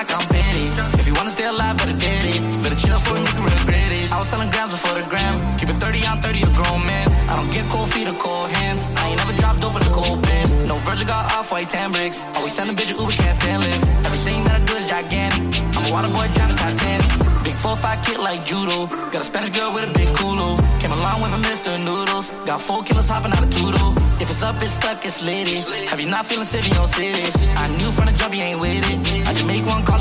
like I'm petty. If you wanna stay alive, better get it. Better chill for a nigga regret it. I was selling grams before the gram. Keep it 30 on 30, a grown man. I don't get cold feet or cold hands. I ain't never dropped open a cold pen. No Virgil got off-white tan bricks. Always send a bitch a Uber, can't stand live. Everything that I do is gigantic. I'm a water boy, Johnny Titanic. Big 4-5 kid like judo. Got a Spanish girl with a big culo. Came along with a Mr. Noodles. Got 4 killers hopping out of Tudo. If it's up, it's stuck, it's litty. Have you not feeling city on cities? I knew from the jump you ain't with it. I just make one call.